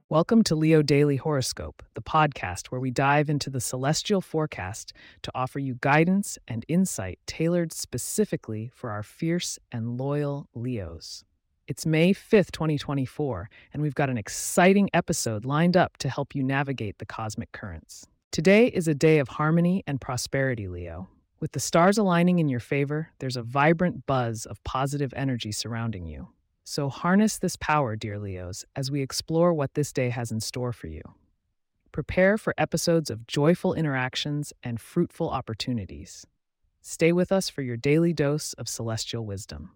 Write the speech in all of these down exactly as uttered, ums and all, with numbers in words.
Welcome to Leo Daily Horoscope, the podcast where we dive into the celestial forecast to offer you guidance and insight tailored specifically for our fierce and loyal Leos. It's May fifth, twenty twenty-four, and we've got an exciting episode lined up to help you navigate the cosmic currents. Today is a day of harmony and prosperity, Leo. With the stars aligning in your favor, there's a vibrant buzz of positive energy surrounding you. So harness this power, dear Leos, as we explore what this day has in store for you. Prepare for episodes of joyful interactions and fruitful opportunities. Stay with us for your daily dose of celestial wisdom.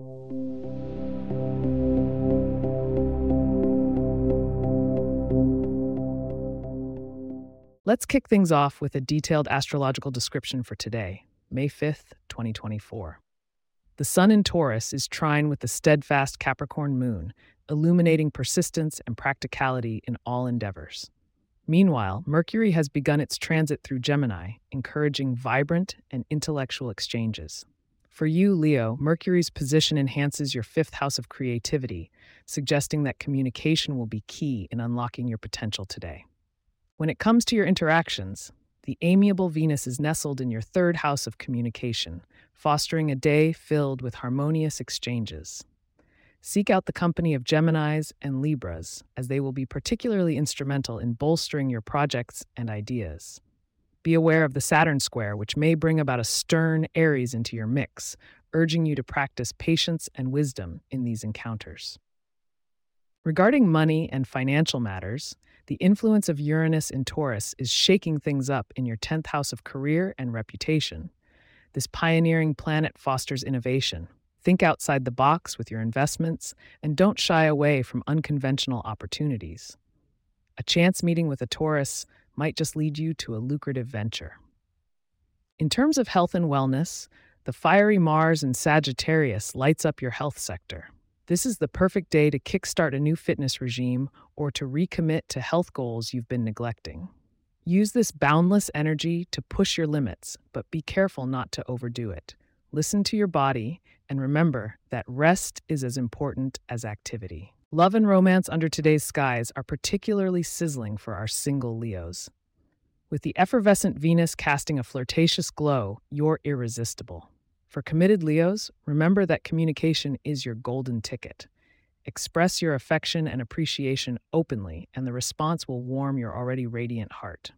Let's kick things off with a detailed astrological description for today, May fifth, twenty twenty-four. The sun in Taurus is trine with the steadfast Capricorn moon, illuminating persistence and practicality in all endeavors. Meanwhile, Mercury has begun its transit through Gemini, encouraging vibrant and intellectual exchanges. For you, Leo, Mercury's position enhances your fifth house of creativity, suggesting that communication will be key in unlocking your potential today. When it comes to your interactions, the amiable Venus is nestled in your third house of communication, fostering a day filled with harmonious exchanges. Seek out the company of Geminis and Libras, as they will be particularly instrumental in bolstering your projects and ideas. Be aware of the Saturn square, which may bring about a stern Aries into your mix, urging you to practice patience and wisdom in these encounters. Regarding money and financial matters, the influence of Uranus in Taurus is shaking things up in your tenth house of career and reputation. This pioneering planet fosters innovation. Think outside the box with your investments and don't shy away from unconventional opportunities. A chance meeting with a Taurus might just lead you to a lucrative venture. In terms of health and wellness, the fiery Mars in Sagittarius lights up your health sector. This is the perfect day to kickstart a new fitness regime or to recommit to health goals you've been neglecting. Use this boundless energy to push your limits, but be careful not to overdo it. Listen to your body and remember that rest is as important as activity. Love and romance under today's skies are particularly sizzling for our single Leos. With the effervescent Venus casting a flirtatious glow, you're irresistible. For committed Leos, remember that communication is your golden ticket. Express your affection and appreciation openly, and the response will warm your already radiant heart.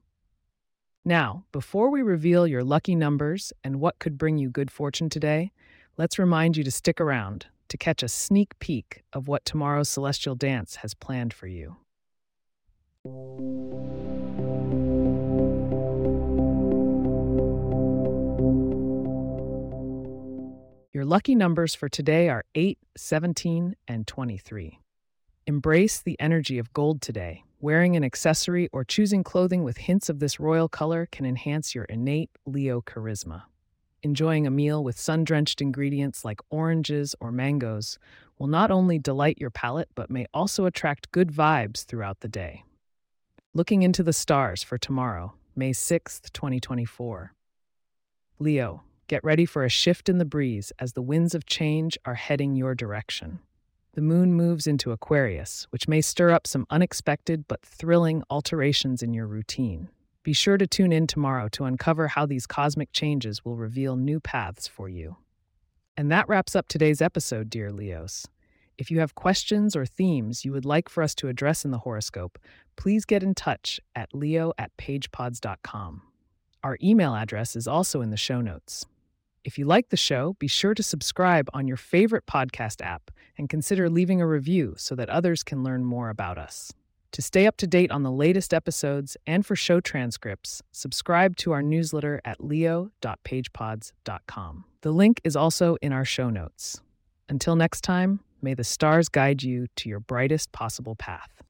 Now, before we reveal your lucky numbers and what could bring you good fortune today, let's remind you to stick around to catch a sneak peek of what tomorrow's celestial dance has planned for you. Your lucky numbers for today are eight, seventeen, and twenty-three. Embrace the energy of gold today. Wearing an accessory or choosing clothing with hints of this royal color can enhance your innate Leo charisma. Enjoying a meal with sun-drenched ingredients like oranges or mangoes will not only delight your palate but may also attract good vibes throughout the day. Looking into the stars for tomorrow, May sixth, twenty twenty-four. Leo, get ready for a shift in the breeze as the winds of change are heading your direction. The moon moves into Aquarius, which may stir up some unexpected but thrilling alterations in your routine. Be sure to tune in tomorrow to uncover how these cosmic changes will reveal new paths for you. And that wraps up today's episode, dear Leos. If you have questions or themes you would like for us to address in the horoscope, please get in touch at leo at pagepods dot com. Our email address is also in the show notes. If you like the show, be sure to subscribe on your favorite podcast app and consider leaving a review so that others can learn more about us. To stay up to date on the latest episodes and for show transcripts, subscribe to our newsletter at leo dot pagepods dot com. The link is also in our show notes. Until next time, may the stars guide you to your brightest possible path.